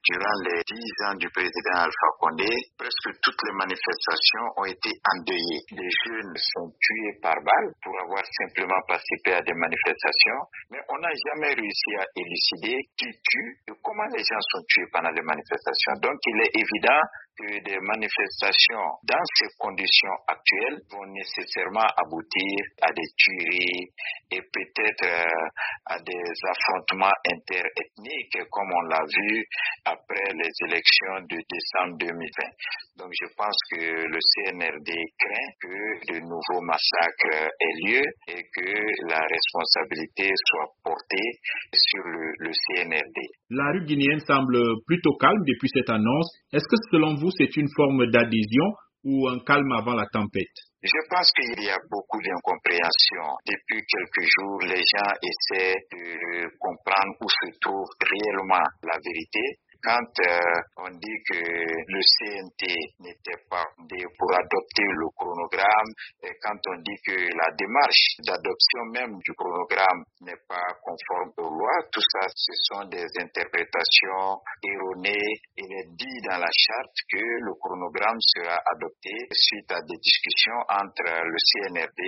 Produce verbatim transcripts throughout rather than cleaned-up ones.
durant les dix ans du président Alpha Condé, presque toutes les manifestations ont été endeuillées. Les jeunes sont tués par balle pour avoir simplement participé à des manifestations, mais on n'a jamais réussi à élucider qui tue et comment les gens sont tués pendant les manifestations. Donc il est évident que des manifestations dans ces conditions actuelles vont nécessairement aboutir à des tueries et peut-être euh, à des affrontements interethniques comme on l'a vu après les élections de décembre deux mille vingt. Donc je pense que le C N R D craint que de nouveaux massacres aient lieu et que la responsabilité soit portée sur le, le C N R D. La rue guinéenne semble plutôt calme depuis cette annonce. Est-ce que selon vous, c'est une forme d'adhésion ou un calme avant la tempête? Je pense qu'il y a beaucoup d'incompréhension. Depuis quelques jours, les gens essaient de comprendre où se trouve réellement la vérité. Quand euh, on dit que le C N T n'était pas fondé pour adopter le chronogramme, et quand on dit que la démarche d'adoption même du chronogramme n'est pas conforme aux lois, tout ça, ce sont des interprétations erronées. Il est dit dans la charte que le chronogramme sera adopté suite à des discussions entre le C N R D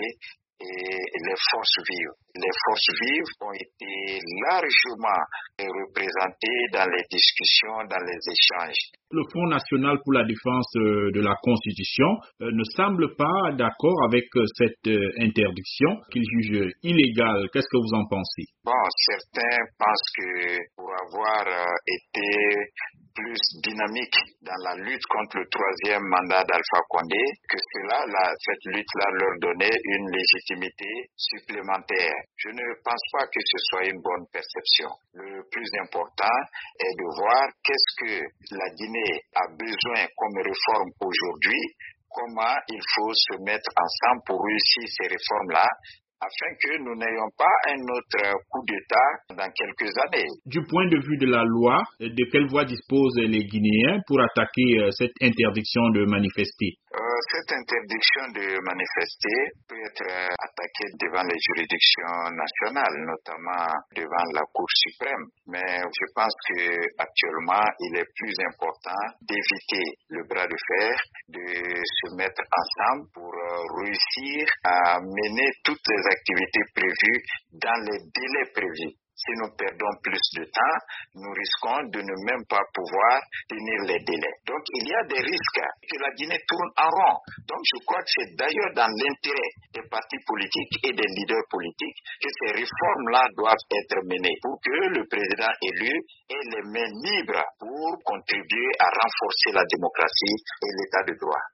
et les forces vives. Les forces vives ont été largement représentées dans les discussions, dans les échanges. Le Front national pour la défense de la Constitution ne semble pas d'accord avec cette interdiction qu'il juge illégale. Qu'est-ce que vous en pensez? Bon, certains pensent que pour avoir été plus dynamique dans la lutte contre le troisième mandat d'Alpha Condé, que cela, la, cette lutte-là leur donnait une légitimité supplémentaire. Je ne pense pas que ce soit une bonne perception. Le plus important est de voir qu'est-ce que la Guinée a besoin comme réforme aujourd'hui, comment il faut se mettre ensemble pour réussir ces réformes-là, afin que nous n'ayons pas un autre coup d'État dans quelques années. Du point de vue de la loi, de quelle voie disposent les Guinéens pour attaquer cette interdiction de manifester? Euh, cette interdiction de manifester peut être euh, attaquée devant les juridictions nationales, notamment devant la Cour suprême. Mais je pense que actuellement, il est plus important d'éviter le bras de fer, de se mettre ensemble pour euh, réussir à mener toutes les activités prévues dans les délais prévus. Si nous perdons plus de temps, nous risquons de ne même pas pouvoir tenir les délais. Donc, il y a des risques que la Guinée tourne en rond. Donc, je crois que c'est d'ailleurs dans l'intérêt des partis politiques et des leaders politiques que ces réformes-là doivent être menées pour que le président élu ait les mains libres pour contribuer à renforcer la démocratie et l'état de droit.